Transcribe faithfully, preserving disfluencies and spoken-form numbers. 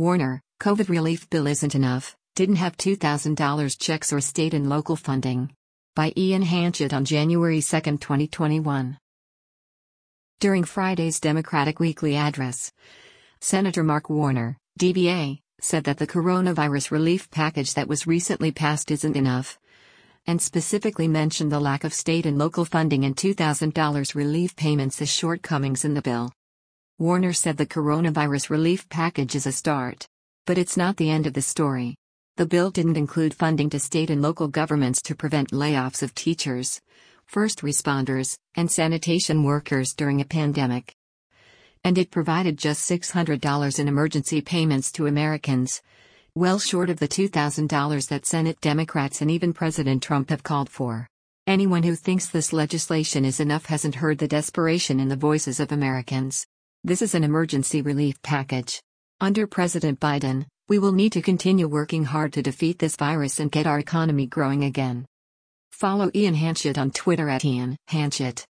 Warner, COVID relief bill isn't enough, didn't have two thousand dollars checks or state and local funding. By Ian Hanchett on January second, twenty twenty-one. During Friday's Democratic Weekly Address, Senator Mark Warner, D B A, said that the coronavirus relief package that was recently passed isn't enough, and specifically mentioned the lack of state and local funding and two thousand dollars relief payments as shortcomings in the bill. Warner said the coronavirus relief package is a start, but it's not the end of the story. The bill didn't include funding to state and local governments to prevent layoffs of teachers, first responders, and sanitation workers during a pandemic. And it provided just six hundred dollars in emergency payments to Americans, well short of the two thousand dollars that Senate Democrats and even President Trump have called for. Anyone who thinks this legislation is enough hasn't heard the desperation in the voices of Americans. This is an emergency relief package. Under President Biden, we will need to continue working hard to defeat this virus and get our economy growing again. Follow Ian Hanchett on Twitter at Ian Hanchett.